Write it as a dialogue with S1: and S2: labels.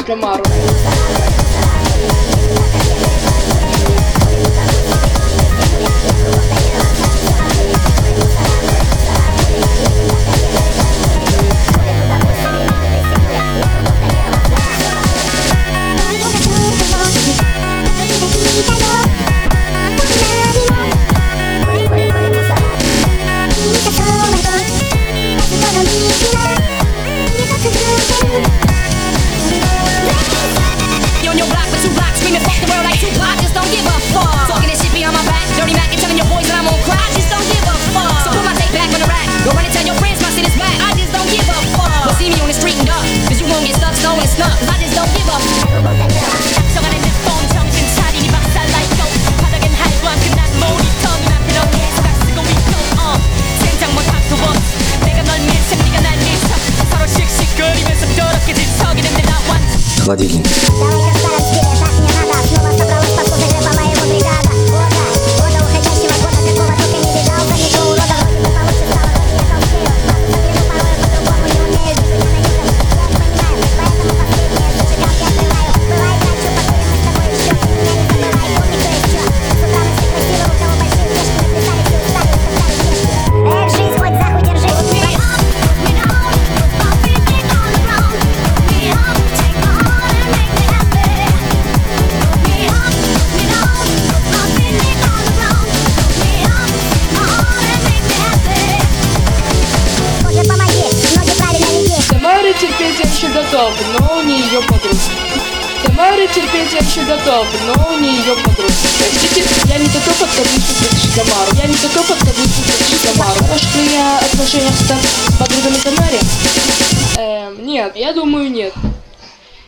S1: Тамару.
S2: Холодильник. Терпеть я еще готов, но не ее подруга. Тамара терпеть я еще готов, но не ее подруга. Простите, я не готов отказываться от Тамару. Я не готов отказываться от Тамару. А что я отношения с подругами Тамаре? Нет, я думаю, нет.